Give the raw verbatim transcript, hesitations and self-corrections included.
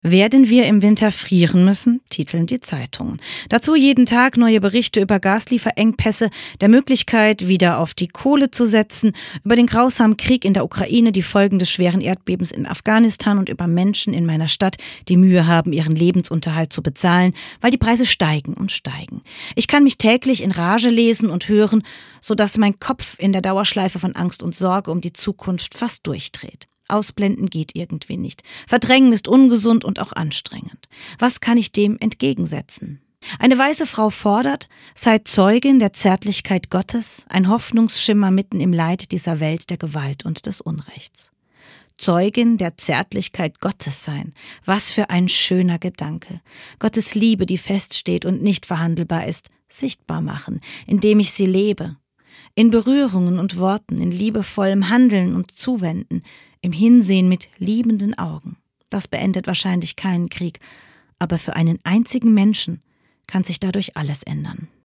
Werden wir im Winter frieren müssen, titeln die Zeitungen. Dazu jeden Tag neue Berichte über Gaslieferengpässe, der Möglichkeit, wieder auf die Kohle zu setzen, über den grausamen Krieg in der Ukraine, die Folgen des schweren Erdbebens in Afghanistan und über Menschen in meiner Stadt, die Mühe haben, ihren Lebensunterhalt zu bezahlen, weil die Preise steigen und steigen. Ich kann mich täglich in Rage lesen und hören, sodass mein Kopf in der Dauerschleife von Angst und Sorge um die Zukunft fast durchdreht. Ausblenden geht irgendwie nicht. Verdrängen ist ungesund und auch anstrengend. Was kann ich dem entgegensetzen? Eine weiße Frau fordert, sei Zeugin der Zärtlichkeit Gottes, ein Hoffnungsschimmer mitten im Leid dieser Welt der Gewalt und des Unrechts. Zeugin der Zärtlichkeit Gottes sein. Was für ein schöner Gedanke. Gottes Liebe, die feststeht und nicht verhandelbar ist, sichtbar machen, indem ich sie lebe. In Berührungen und Worten, in liebevollem Handeln und Zuwenden, im Hinsehen mit liebenden Augen. Das beendet wahrscheinlich keinen Krieg, aber für einen einzigen Menschen kann sich dadurch alles ändern.